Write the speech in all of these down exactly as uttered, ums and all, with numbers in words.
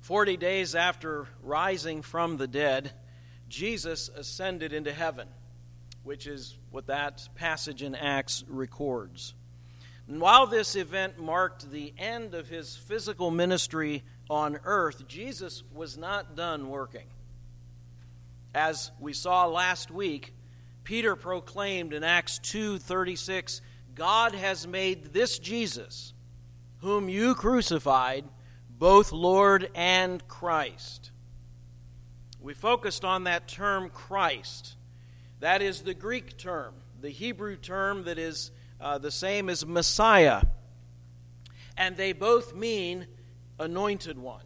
Forty days after rising from the dead, Jesus ascended into heaven, which is what that passage in Acts records. And while this event marked the end of his physical ministry on earth, Jesus was not done working. As we saw last week, Peter proclaimed in Acts two thirty-six, God has made this Jesus, whom you crucified, both Lord and Christ. We focused on that term Christ. That is the Greek term, the Hebrew term that is uh, the same as Messiah. And they both mean anointed one.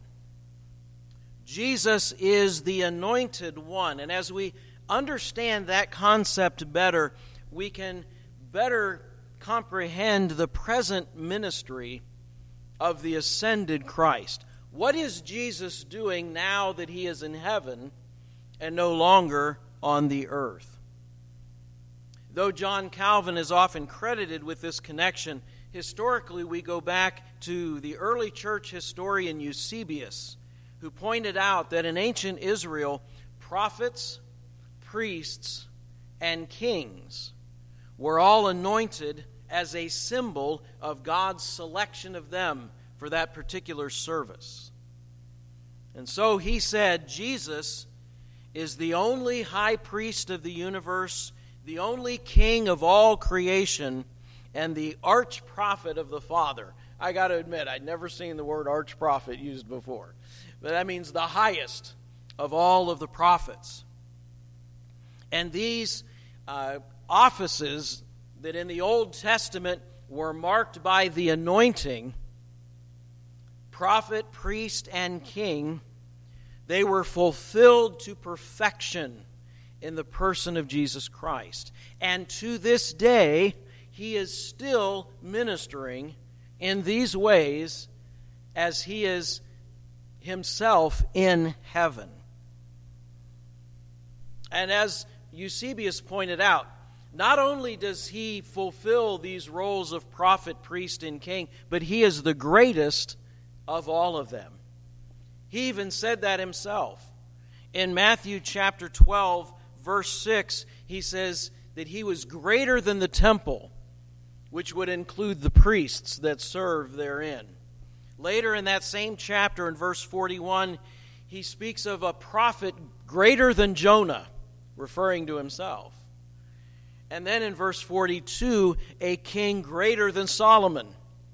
Jesus is the anointed one. And as we understand that concept better, we can better comprehend the present ministry of the ascended Christ. What is Jesus doing now that he is in heaven and no longer on the earth? Though John Calvin is often credited with this connection, historically we go back to the early church historian Eusebius, who pointed out that in ancient Israel, prophets, priests, and kings were all anointed as a symbol of God's selection of them for that particular service. And so he said, Jesus is the only high priest of the universe, the only king of all creation, and the arch prophet of the Father. I got to admit, I'd never seen the word arch prophet used before. But that means the highest of all of the prophets. And these uh, offices that in the Old Testament were marked by the anointing, prophet, priest, and king, they were fulfilled to perfection in the person of Jesus Christ. And to this day, he is still ministering in these ways as he is himself in heaven. And as Eusebius pointed out, not only does he fulfill these roles of prophet, priest, and king, but he is the greatest of all of them. He even said that himself. In Matthew chapter twelve, verse six, he says that he was greater than the temple, which would include the priests that serve therein. Later in that same chapter, in verse forty-one, he speaks of a prophet greater than Jonah, referring to himself. And then in verse forty-two, a king greater than Solomon.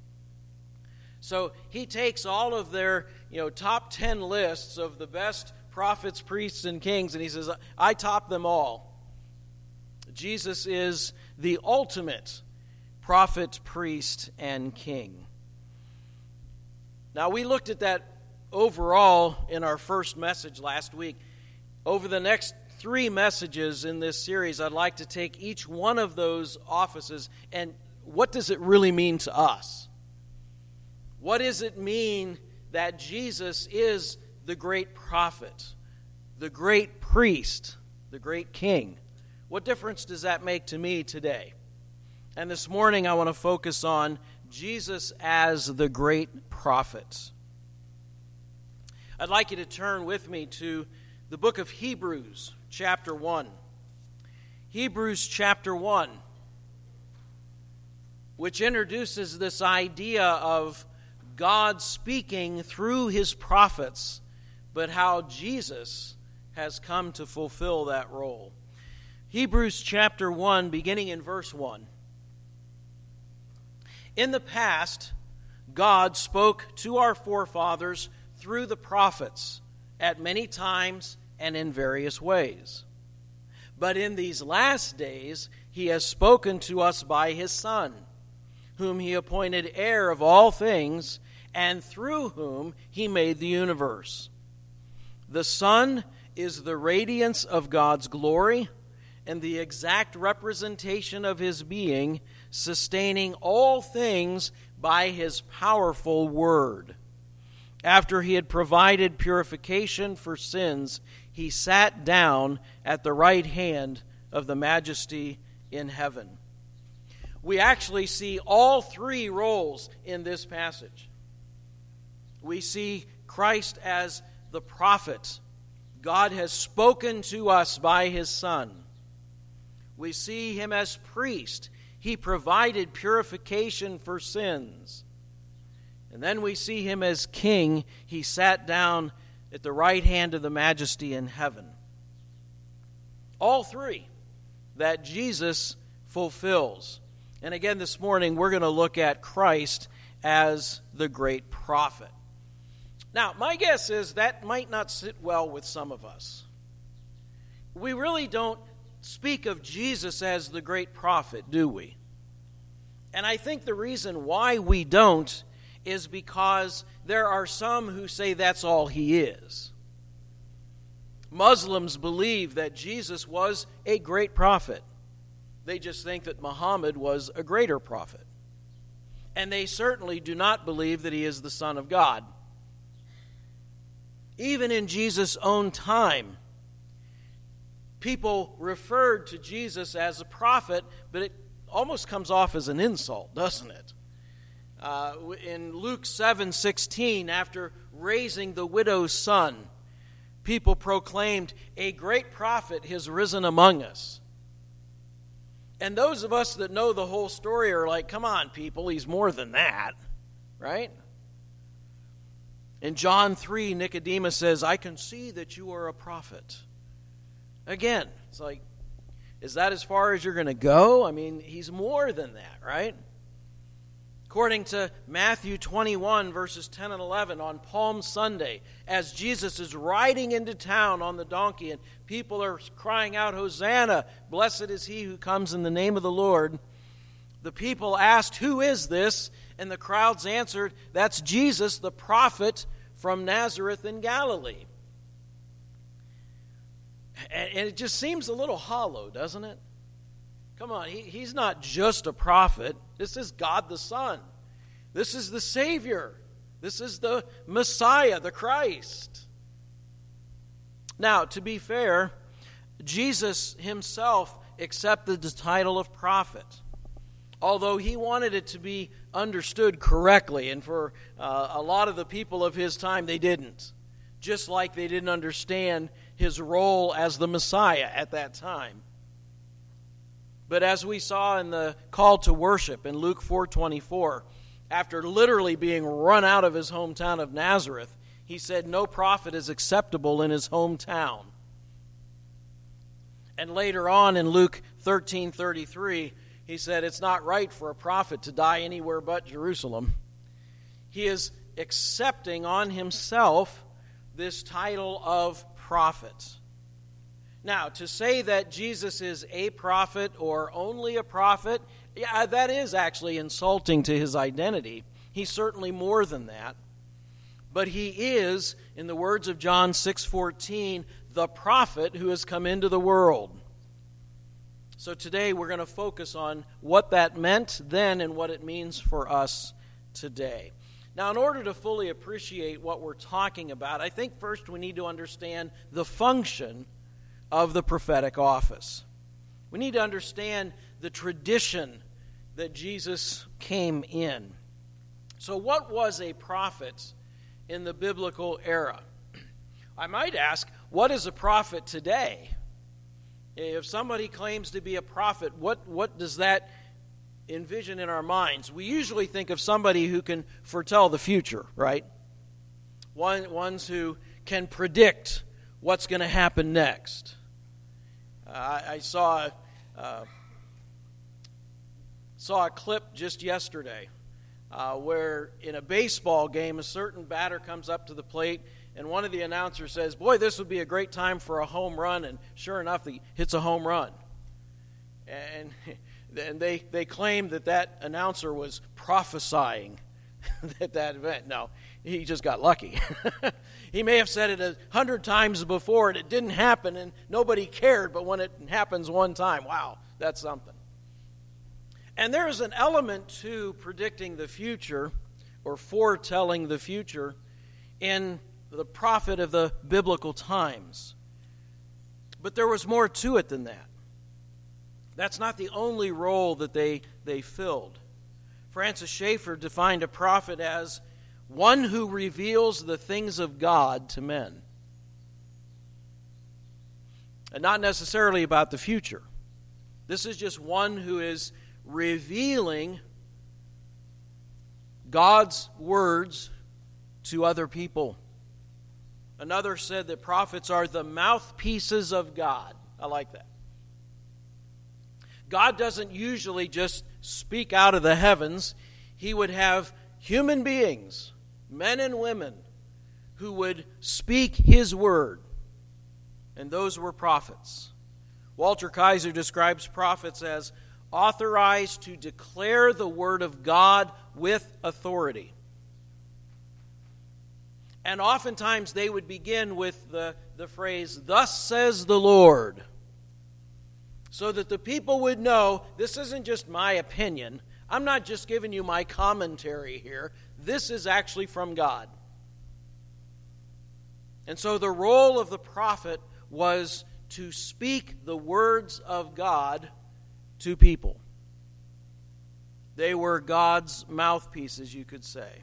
So he takes all of their, you know, top ten lists of the best prophets, priests, and kings, and he says, I top them all. Jesus is the ultimate prophet, priest, and king. Now, we looked at that overall in our first message last week. Over the next three messages in this series, I'd like to take each one of those offices and what does it really mean to us? What does it mean that Jesus is the great prophet, the great priest, the great king? What difference does that make to me today? And this morning I want to focus on Jesus as the great prophet. I'd like you to turn with me to the book of Hebrews, chapter one. Hebrews chapter one, which introduces this idea of God speaking through his prophets, but how Jesus has come to fulfill that role. Hebrews chapter one, beginning in verse one. In the past, God spoke to our forefathers through the prophets at many times and in various ways. But in these last days, he has spoken to us by his Son, whom he appointed heir of all things, and through whom he made the universe. The Son is the radiance of God's glory and the exact representation of his being, sustaining all things by his powerful word. After he had provided purification for sins, he sat down at the right hand of the Majesty in heaven. We actually see all three roles in this passage. We see Christ as the prophet. God has spoken to us by his Son. We see him as priest. He provided purification for sins. And then we see him as king. He sat down at the right hand of the majesty in heaven. All three that Jesus fulfills. And again this morning we're going to look at Christ as the great prophet. Now, my guess is that might not sit well with some of us. We really don't speak of Jesus as the great prophet, do we? And I think the reason why we don't is because there are some who say that's all he is. Muslims believe that Jesus was a great prophet. They just think that Muhammad was a greater prophet. And they certainly do not believe that he is the Son of God. Even in Jesus' own time, people referred to Jesus as a prophet, but it almost comes off as an insult, doesn't it? Uh, in Luke seven sixteen, after raising the widow's son, people proclaimed, "A great prophet has risen among us." And those of us that know the whole story are like, come on, people, he's more than that, right? In John three, Nicodemus says, "I can see that you are a prophet." Again, it's like, is that as far as you're going to go? I mean, he's more than that, right? According to Matthew twenty-one, verses ten and eleven, on Palm Sunday, as Jesus is riding into town on the donkey and people are crying out, "Hosanna, blessed is he who comes in the name of the Lord," the people asked, "Who is this?" And the crowds answered, "That's Jesus, the prophet from Nazareth in Galilee." And it just seems a little hollow, doesn't it? Come on, he, he's not just a prophet. This is God the Son. This is the Savior. This is the Messiah, the Christ. Now, to be fair, Jesus himself accepted the title of prophet, although he wanted it to be understood correctly, and for uh, a lot of the people of his time, they didn't. Just like they didn't understand his role as the Messiah at that time. But as we saw in the call to worship in Luke four twenty-four, after literally being run out of his hometown of Nazareth, he said no prophet is acceptable in his hometown. And later on in Luke thirteen thirty-three, he said it's not right for a prophet to die anywhere but Jerusalem. He is accepting on himself this title of prophet. Now, to say that Jesus is a prophet or only a prophet, yeah, that is actually insulting to his identity. He's certainly more than that. But he is, in the words of John six fourteen, the prophet who has come into the world. So today we're going to focus on what that meant then and what it means for us today. Now, in order to fully appreciate what we're talking about, I think first we need to understand the function of the prophetic office. We need to understand the tradition that Jesus came in. So what was a prophet in the biblical era? I might ask, what is a prophet today? If somebody claims to be a prophet, what, what does that envision in our minds? We usually think of somebody who can foretell the future, right? One, ones who can predict what's going to happen next. Uh, I, I saw uh, saw a clip just yesterday uh, where in a baseball game a certain batter comes up to the plate and one of the announcers says, "Boy, this would be a great time for a home run," and sure enough, he hits a home run. And And they, they claimed that that announcer was prophesying at that event. No, he just got lucky. He may have said it a hundred times before and it didn't happen and nobody cared, but when it happens one time, wow, that's something. And there is an element to predicting the future or foretelling the future in the prophet of the biblical times. But there was more to it than that. That's not the only role that they, they filled. Francis Schaeffer defined a prophet as one who reveals the things of God to men. And not necessarily about the future. This is just one who is revealing God's words to other people. Another said that prophets are the mouthpieces of God. I like that. God doesn't usually just speak out of the heavens. He would have human beings, men and women, who would speak His word. And those were prophets. Walter Kaiser describes prophets as authorized to declare the word of God with authority. And oftentimes they would begin with the, the phrase, "Thus says the Lord," so that the people would know this isn't just my opinion. I'm not just giving you my commentary here. This is actually from God. And so the role of the prophet was to speak the words of God to people. They were God's mouthpieces, you could say.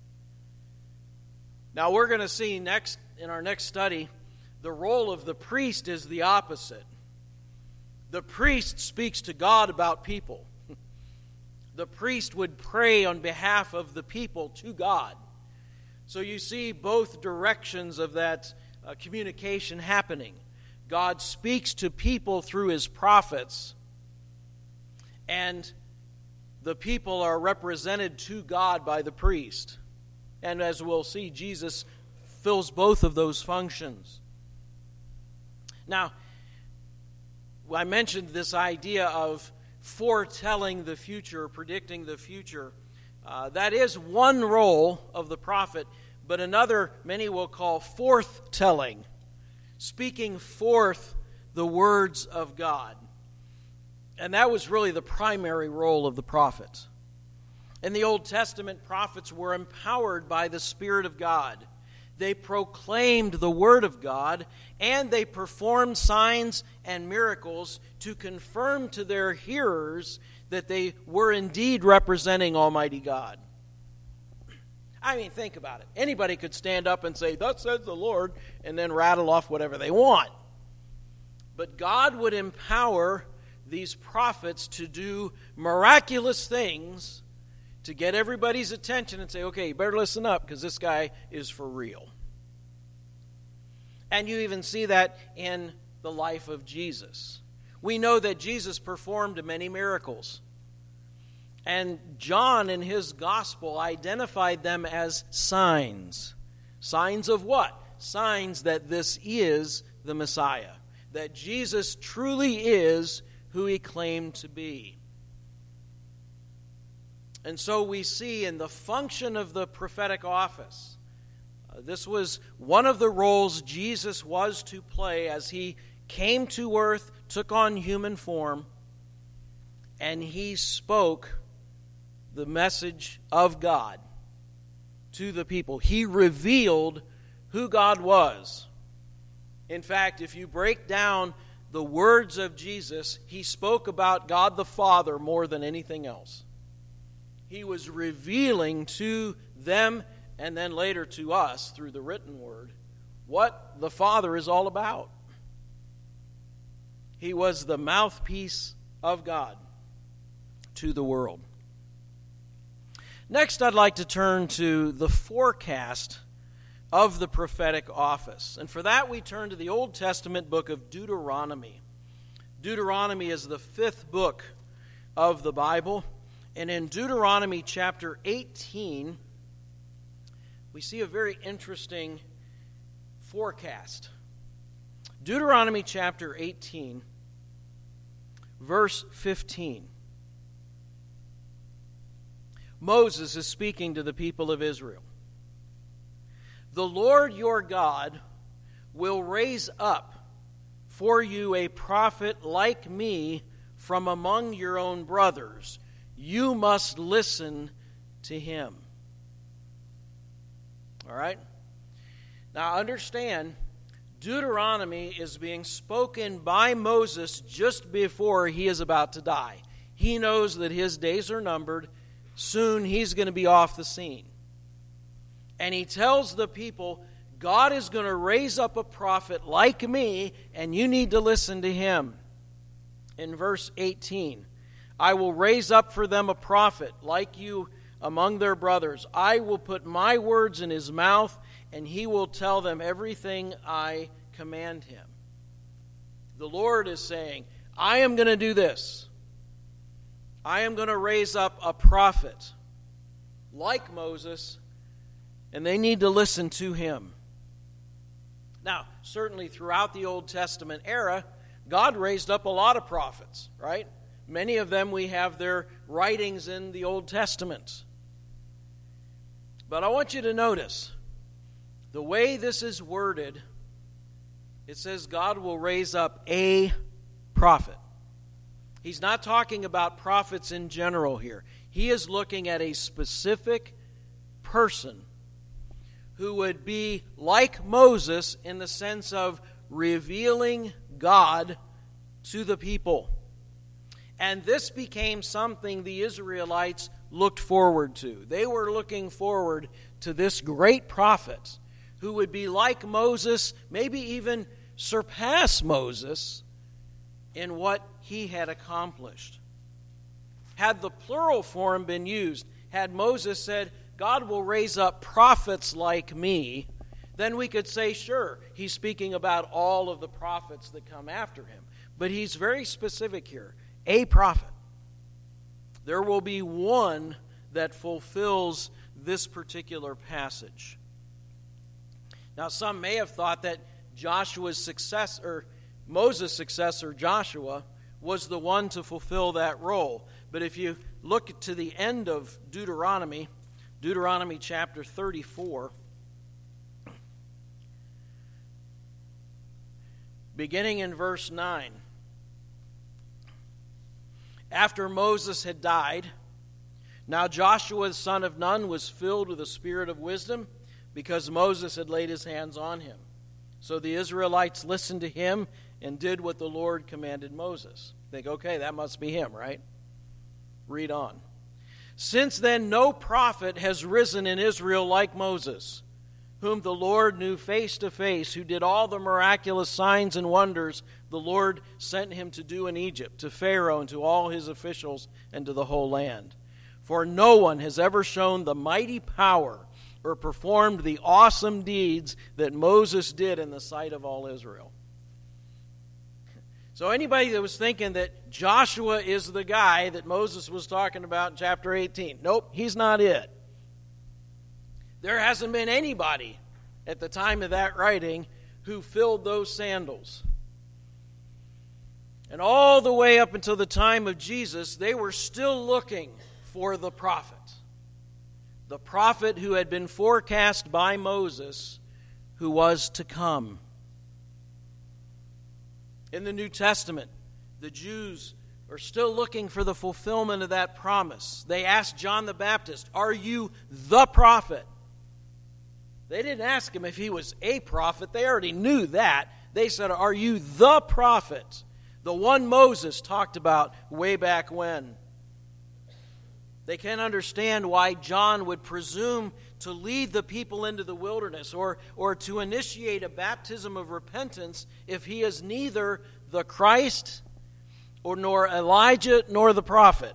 Now we're going to see next in our next study, the role of the priest is the opposite. The priest speaks to God about people. The priest would pray on behalf of the people to God. So you see both directions of that uh, communication happening. God speaks to people through His prophets, and the people are represented to God by the priest. And as we'll see, Jesus fills both of those functions. Now, I mentioned this idea of foretelling the future, predicting the future. Uh, that is one role of the prophet, but another many will call forthtelling, speaking forth the words of God. And that was really the primary role of the prophet. In the Old Testament, prophets were empowered by the Spirit of God. They proclaimed the Word of God, and they performed signs and miracles to confirm to their hearers that they were indeed representing Almighty God. I mean, think about it. Anybody could stand up and say, "Thus says the Lord," and then rattle off whatever they want. But God would empower these prophets to do miraculous things to get everybody's attention and say, "Okay, you better listen up because this guy is for real." And you even see that in the life of Jesus. We know that Jesus performed many miracles. And John in his gospel identified them as signs. Signs of what? Signs that this is the Messiah. That Jesus truly is who He claimed to be. And so we see in the function of the prophetic office, uh, this was one of the roles Jesus was to play as He came to earth, took on human form, and He spoke the message of God to the people. He revealed who God was. In fact, if you break down the words of Jesus, He spoke about God the Father more than anything else. He was revealing to them and then later to us through the written word what the Father is all about. He was the mouthpiece of God to the world. Next, I'd like to turn to the forecast of the prophetic office. And for that, we turn to the Old Testament book of Deuteronomy. Deuteronomy is the fifth book of the Bible. And in Deuteronomy chapter eighteen, we see a very interesting forecast. Deuteronomy chapter eighteen, verse fifteen. Moses is speaking to the people of Israel. "The Lord your God will raise up for you a prophet like me from among your own brothers. You must listen to him." All right? Now understand, Deuteronomy is being spoken by Moses just before he is about to die. He knows that his days are numbered. Soon he's going to be off the scene. And he tells the people, God is going to raise up a prophet like me, and you need to listen to him. In verse eighteen, I will raise up for them a prophet like you among their brothers. I will put my words in his mouth, and he will tell them everything I command him. The Lord is saying, I am going to do this. I am going to raise up a prophet like Moses, and they need to listen to him. Now, certainly throughout the Old Testament era, God raised up a lot of prophets, right? Many of them we have their writings in the Old Testament. But I want you to notice, the way this is worded, it says God will raise up a prophet. He's not talking about prophets in general here. He is looking at a specific person who would be like Moses in the sense of revealing God to the people. And this became something the Israelites looked forward to. They were looking forward to this great prophet who would be like Moses, maybe even surpass Moses in what he had accomplished. Had the plural form been used, had Moses said, God will raise up prophets like me, then we could say, sure, he's speaking about all of the prophets that come after him. But he's very specific here. A prophet. There will be one that fulfills this particular passage. Now, some may have thought that Joshua's successor, Moses' successor, Joshua, was the one to fulfill that role. But if you look to the end of Deuteronomy, Deuteronomy chapter thirty-four, beginning in verse nine. After Moses had died, now Joshua the son of Nun was filled with a spirit of wisdom, because Moses had laid his hands on him. So the Israelites listened to him and did what the Lord commanded Moses. Think, okay, that must be him, right? Read on. Since then, no prophet has risen in Israel like Moses, whom the Lord knew face to face, who did all the miraculous signs and wonders the Lord sent him to do in Egypt, to Pharaoh and to all his officials and to the whole land. For no one has ever shown the mighty power or performed the awesome deeds that Moses did in the sight of all Israel. So anybody that was thinking that Joshua is the guy that Moses was talking about in chapter eighteen, nope, he's not it. There hasn't been anybody at the time of that writing who filled those sandals. And all the way up until the time of Jesus, they were still looking for the prophet. The prophet who had been forecast by Moses, who was to come. In the New Testament, the Jews are still looking for the fulfillment of that promise. They asked John the Baptist, "Are you the prophet?" They didn't ask him if he was a prophet. They already knew that. They said, "Are you the prophet? The one Moses talked about way back when." They can't understand why John would presume to lead the people into the wilderness or, or to initiate a baptism of repentance if he is neither the Christ or nor Elijah nor the prophet.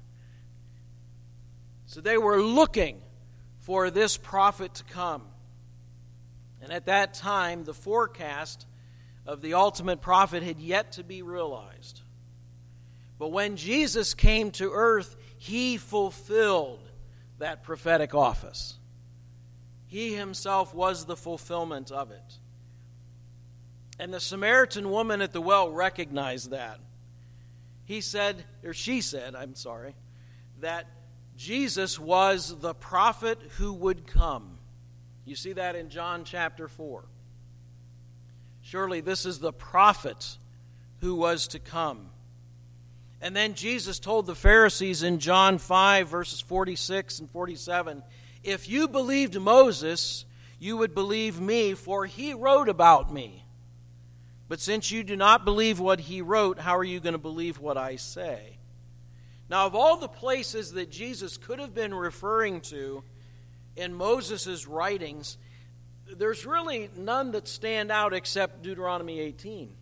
So they were looking for this prophet to come. And at that time, the forecast of the ultimate prophet had yet to be realized. But when Jesus came to earth, he fulfilled that prophetic office. He himself was the fulfillment of it. And the Samaritan woman at the well recognized that. He said, or she said, I'm sorry, that Jesus was the prophet who would come. You see that in John chapter four. Surely this is the prophet who was to come. And then Jesus told the Pharisees in John five, verses forty-six and forty-seven, "If you believed Moses, you would believe me, for he wrote about me. But since you do not believe what he wrote, how are you going to believe what I say?" Now, of all the places that Jesus could have been referring to, in Moses' writings, there's really none that stand out except Deuteronomy eighteen.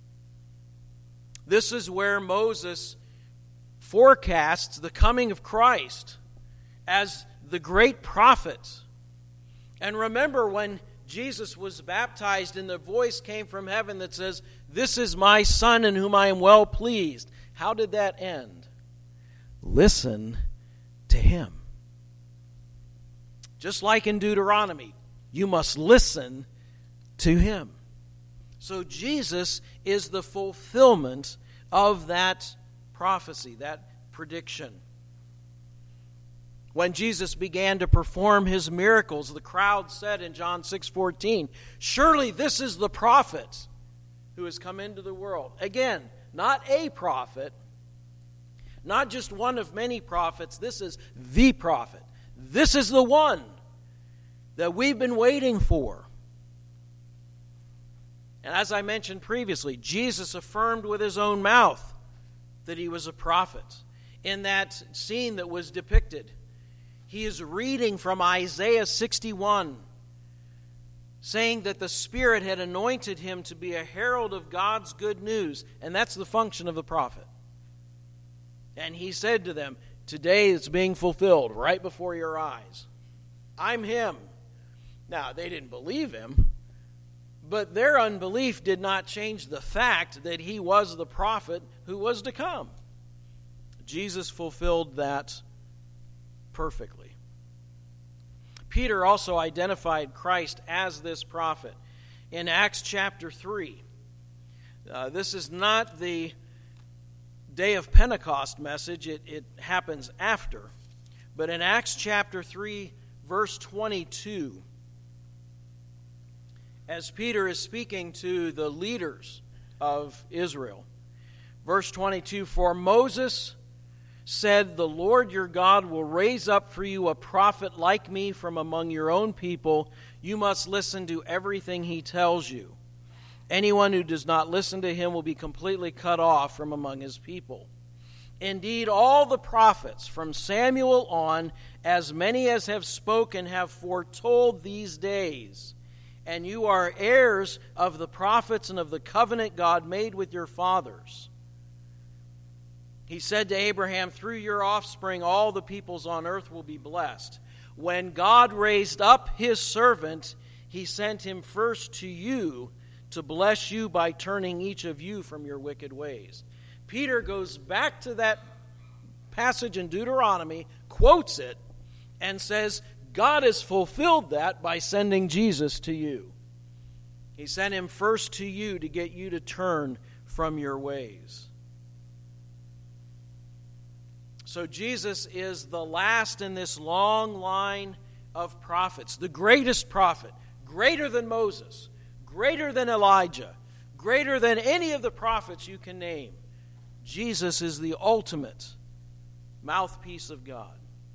This is where Moses forecasts the coming of Christ as the great prophet. And remember when Jesus was baptized and the voice came from heaven that says, "This is my Son in whom I am well pleased." How did that end? Listen to him. Just like in Deuteronomy, you must listen to him. So Jesus is the fulfillment of that prophecy, that prediction. When Jesus began to perform his miracles, the crowd said in John six fourteen, "Surely this is the prophet who has come into the world." Again, not a prophet, not just one of many prophets. This is the prophet. This is the one that we've been waiting for. And as I mentioned previously, Jesus affirmed with his own mouth that he was a prophet. In that scene that was depicted, he is reading from Isaiah sixty-one, saying that the Spirit had anointed him to be a herald of God's good news. And that's the function of the prophet. And he said to them, "Today it's being fulfilled right before your eyes. I'm him." Now, they didn't believe him, but their unbelief did not change the fact that he was the prophet who was to come. Jesus fulfilled that perfectly. Peter also identified Christ as this prophet in Acts chapter three. Uh, this is not the day of Pentecost message. It, it happens after. But in Acts chapter three, verse twenty-two, as Peter is speaking to the leaders of Israel, verse twenty-two, "For Moses said, 'The Lord your God will raise up for you a prophet like me from among your own people. You must listen to everything he tells you. Anyone who does not listen to him will be completely cut off from among his people.' Indeed, all the prophets from Samuel on, as many as have spoken, have foretold these days. And you are heirs of the prophets and of the covenant God made with your fathers. He said to Abraham, 'Through your offspring all the peoples on earth will be blessed.' When God raised up his servant, he sent him first to you to bless you by turning each of you from your wicked ways." Peter goes back to that passage in Deuteronomy, quotes it, and says, God has fulfilled that by sending Jesus to you. He sent him first to you to get you to turn from your ways. So Jesus is the last in this long line of prophets, the greatest prophet, greater than Moses, greater than Elijah, greater than any of the prophets you can name. Jesus is the ultimate mouthpiece of God.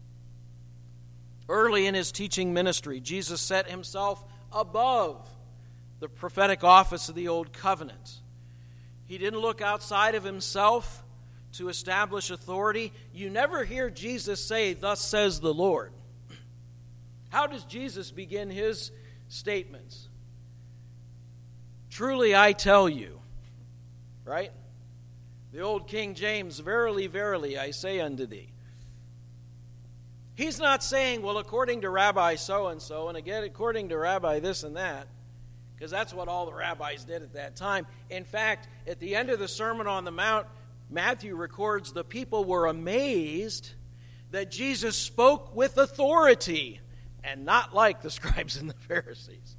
Early in his teaching ministry, Jesus set himself above the prophetic office of the Old Covenant. He didn't look outside of himself to establish authority. You never hear Jesus say, "Thus says the Lord." How does Jesus begin his statements? "Truly I tell you," right? The old King James, "Verily, verily, I say unto thee." He's not saying, well, according to Rabbi so-and-so, and again, according to Rabbi this and that, because that's what all the rabbis did at that time. In fact, at the end of the Sermon on the Mount, Matthew records the people were amazed that Jesus spoke with authority and not like the scribes and the Pharisees.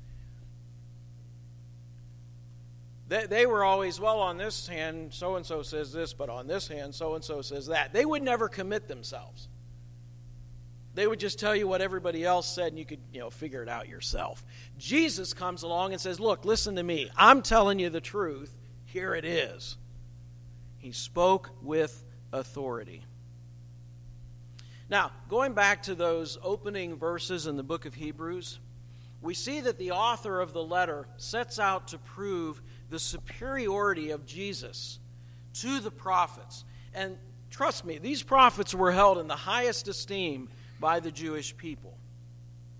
They, they were always, well, on this hand, so-and-so says this, but on this hand, so-and-so says that. They would never commit themselves. They would just tell you what everybody else said, and you could, you know, figure it out yourself. Jesus comes along and says, look, listen to me. I'm telling you the truth. Here it is. He spoke with authority. Now, going back to those opening verses in the book of Hebrews, we see that the author of the letter sets out to prove the superiority of Jesus to the prophets. And trust me, these prophets were held in the highest esteem by the Jewish people.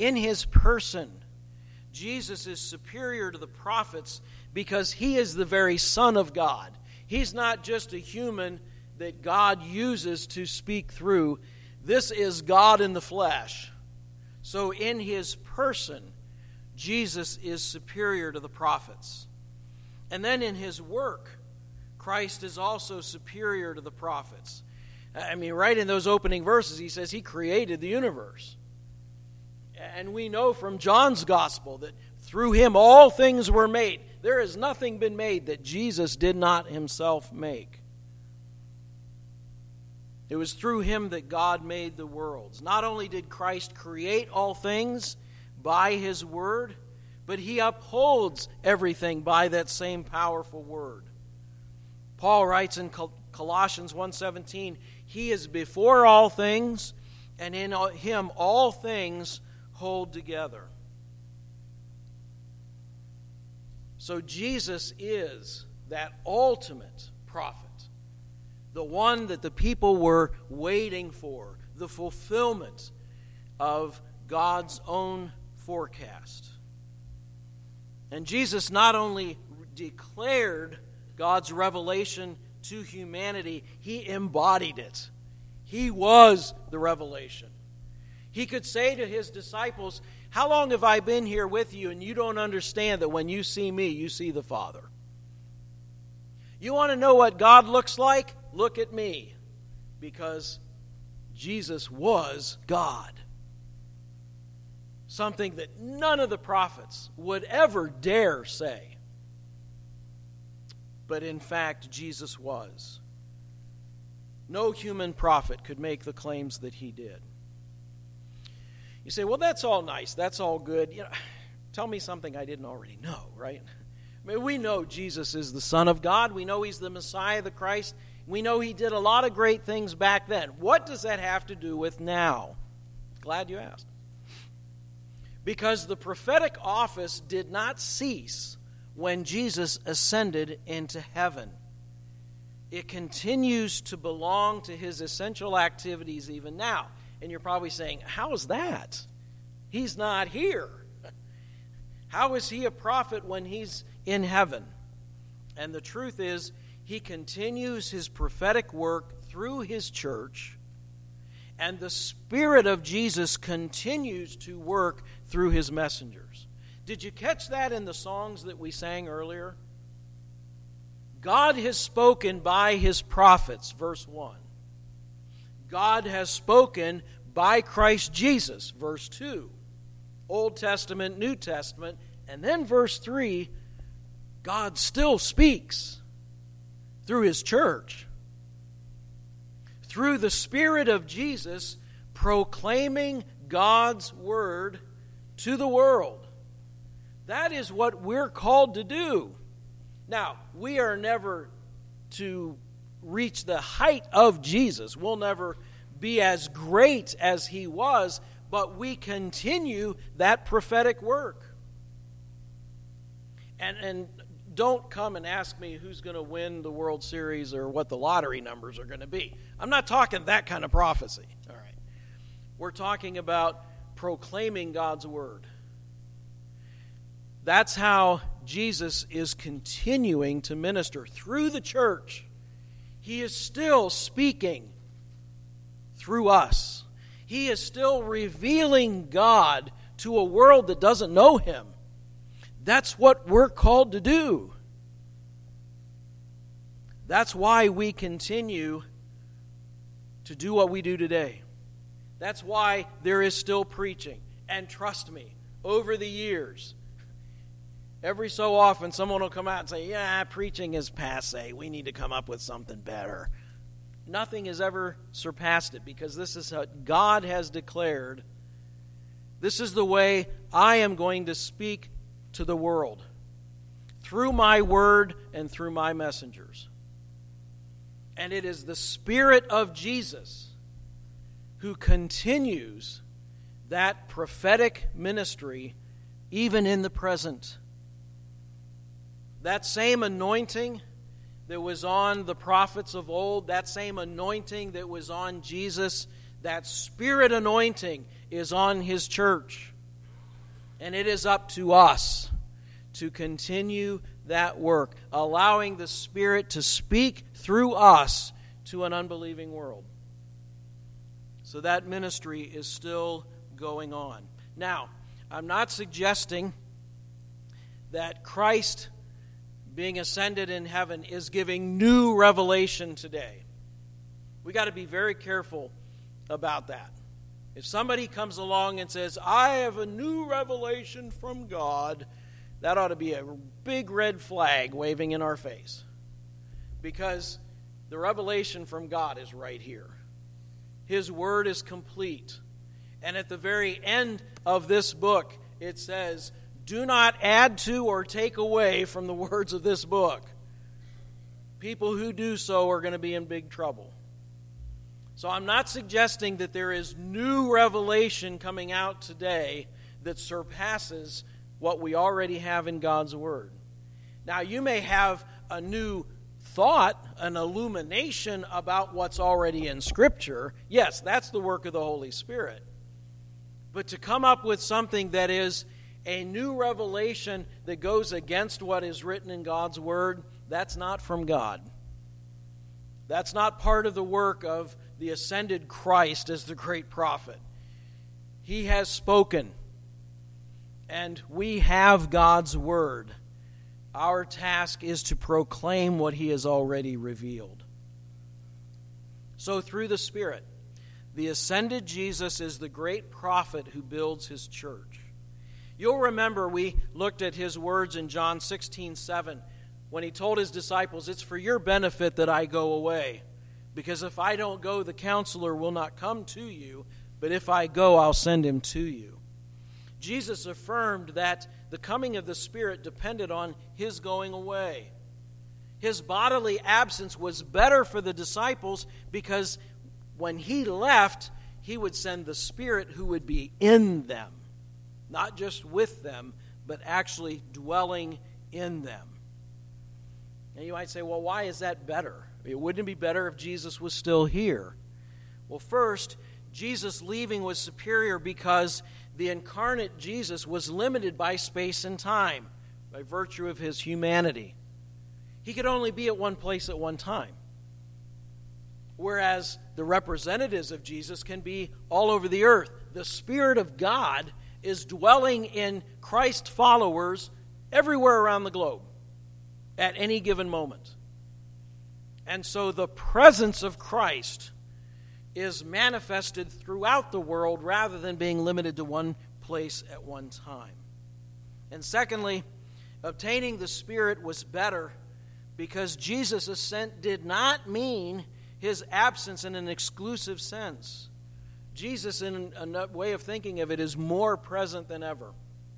In his person, Jesus is superior to the prophets because he is the very Son of God. He's not just a human that God uses to speak through. This is God in the flesh. So in his person, Jesus is superior to the prophets. And then in his work, Christ is also superior to the prophets. I mean, right in those opening verses, he says he created the universe. And we know from John's gospel that through him all things were made. There has nothing been made that Jesus did not himself make. It was through him that God made the worlds. Not only did Christ create all things by his word, but he upholds everything by that same powerful word. Paul writes in Colossians one seventeen, he is before all things, and in him all things hold together. So Jesus is that ultimate prophet, the one that the people were waiting for, the fulfillment of God's own forecast. And Jesus not only declared God's revelation to humanity, he embodied it. He was the revelation. He could say to his disciples, how long have I been here with you and you don't understand that when you see me, you see the Father? You want to know what God looks like? Look at me. Because Jesus was God. Something that none of the prophets would ever dare say. But in fact, Jesus was. No human prophet could make the claims that he did. You say, well, that's all nice. That's all good. You know, tell me something I didn't already know, right? I mean, we know Jesus is the Son of God. We know he's the Messiah, the Christ. We know he did a lot of great things back then. What does that have to do with now? Glad you asked. Because the prophetic office did not cease when Jesus ascended into heaven. It continues to belong to his essential activities even now. And you're probably saying, how is that? He's not here. How is he a prophet when he's in heaven? And the truth is, he continues his prophetic work through his church, and the Spirit of Jesus continues to work through his messengers. Did you catch that in the songs that we sang earlier? God has spoken by his prophets, verse one. God has spoken by Christ Jesus, verse two. Old Testament, New Testament. And then verse three, God still speaks through his church. Through the Spirit of Jesus proclaiming God's word to the world. That is what we're called to do. Now, we are never to reach the height of Jesus. We'll never be as great as he was, but we continue that prophetic work. And, and don't come and ask me who's going to win the World Series or what the lottery numbers are going to be. I'm not talking that kind of prophecy. All right. We're talking about proclaiming God's word. That's how Jesus is continuing to minister through the church. He is still speaking through us. He is still revealing God to a world that doesn't know him. That's what we're called to do. That's why we continue to do what we do today. That's why there is still preaching. And trust me, over the years, every so often someone will come out and say, yeah, preaching is passé. We need to come up with something better. Nothing has ever surpassed it because this is what God has declared. This is the way I am going to speak to the world through my word and through my messengers. And it is the Spirit of Jesus who continues that prophetic ministry even in the present. That same anointing that was on the prophets of old, that same anointing that was on Jesus, that Spirit anointing is on his church. And it is up to us to continue that work, allowing the Spirit to speak through us to an unbelieving world. So that ministry is still going on. Now, I'm not suggesting that Christ, being ascended in heaven, is giving new revelation today. We got to be very careful about that. If somebody comes along and says, I have a new revelation from God, that ought to be a big red flag waving in our face. Because the revelation from God is right here. His word is complete. And at the very end of this book, it says, do not add to or take away from the words of this book. People who do so are going to be in big trouble. So I'm not suggesting that there is new revelation coming out today that surpasses what we already have in God's Word. Now, you may have a new thought, an illumination about what's already in Scripture. Yes, that's the work of the Holy Spirit. But to come up with something that is a new revelation that goes against what is written in God's Word, that's not from God. That's not part of the work of the ascended Christ as the great prophet. He has spoken, and we have God's Word. Our task is to proclaim what He has already revealed. So through the Spirit, the ascended Jesus is the great prophet who builds His church. You'll remember we looked at His words in John sixteen seven when He told His disciples, it's for your benefit that I go away. Because if I don't go, the counselor will not come to you. But if I go, I'll send him to you. Jesus affirmed that the coming of the Spirit depended on His going away. His bodily absence was better for the disciples because when He left, He would send the Spirit who would be in them. Not just with them, but actually dwelling in them. And you might say, well, why is that better? It wouldn't be better if Jesus was still here. Well, first, Jesus leaving was superior because the incarnate Jesus was limited by space and time by virtue of His humanity. He could only be at one place at one time. Whereas the representatives of Jesus can be all over the earth. The Spirit of God is dwelling in Christ followers everywhere around the globe at any given moment. And so the presence of Christ is manifested throughout the world rather than being limited to one place at one time. And secondly, obtaining the Spirit was better because Jesus' ascent did not mean His absence in an exclusive sense. Jesus, in a way of thinking of it, is more present than ever.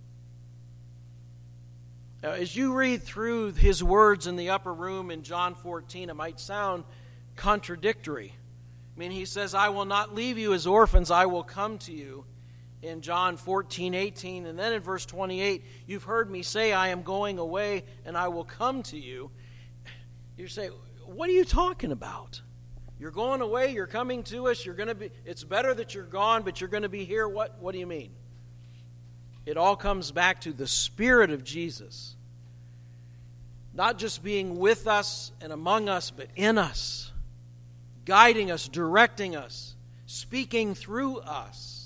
Now, as you read through His words in the upper room in John fourteen, it might sound contradictory. I mean, He says, I will not leave you as orphans, I will come to you in John fourteen eighteen. And then in verse twenty-eight, you've heard me say, I am going away and I will come to you. You say, what are you talking about? You're going away, you're coming to us, you're going to be, it's better that you're gone, but you're going to be here. What, what do you mean? It all comes back to the Spirit of Jesus. Not just being with us and among us, but in us. Guiding us, directing us, speaking through us.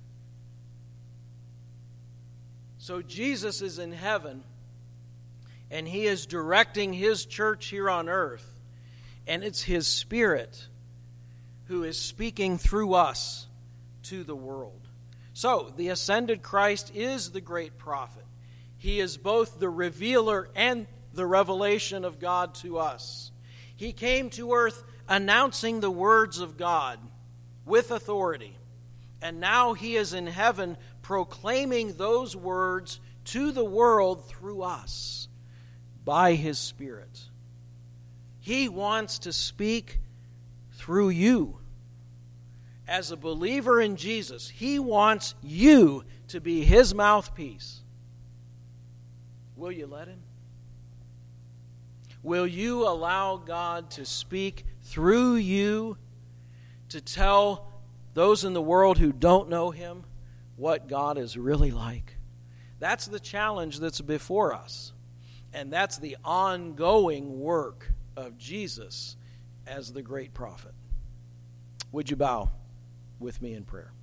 So Jesus is in heaven, and He is directing His church here on earth. And it's His Spirit who is speaking through us to the world. So, the ascended Christ is the great prophet. He is both the revealer and the revelation of God to us. He came to earth announcing the words of God with authority. And now He is in heaven proclaiming those words to the world through us by His Spirit. He wants to speak through you. As a believer in Jesus, He wants you to be His mouthpiece. Will you let Him? Will you allow God to speak through you to tell those in the world who don't know Him what God is really like? That's the challenge that's before us. And that's the ongoing work of Jesus as the great prophet. Would you bow with me in prayer?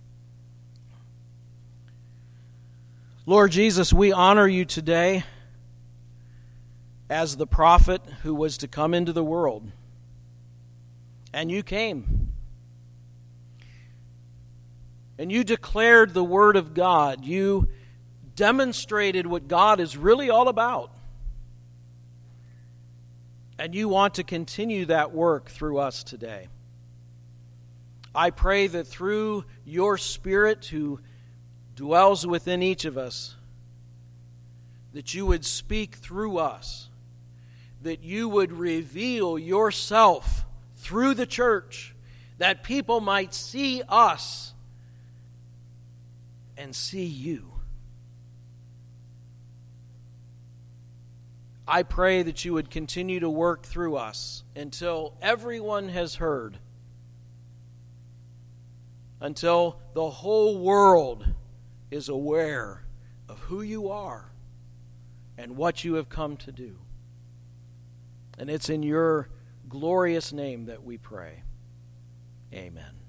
Lord Jesus, we honor you today as the prophet who was to come into the world. And you came. And you declared the Word of God. You demonstrated what God is really all about. And you want to continue that work through us today. I pray that through your Spirit who dwells within each of us, that you would speak through us, that you would reveal yourself through the church, that people might see us and see you. I pray that you would continue to work through us until everyone has heard, until the whole world is aware of who you are and what you have come to do. And it's in your glorious name that we pray. Amen.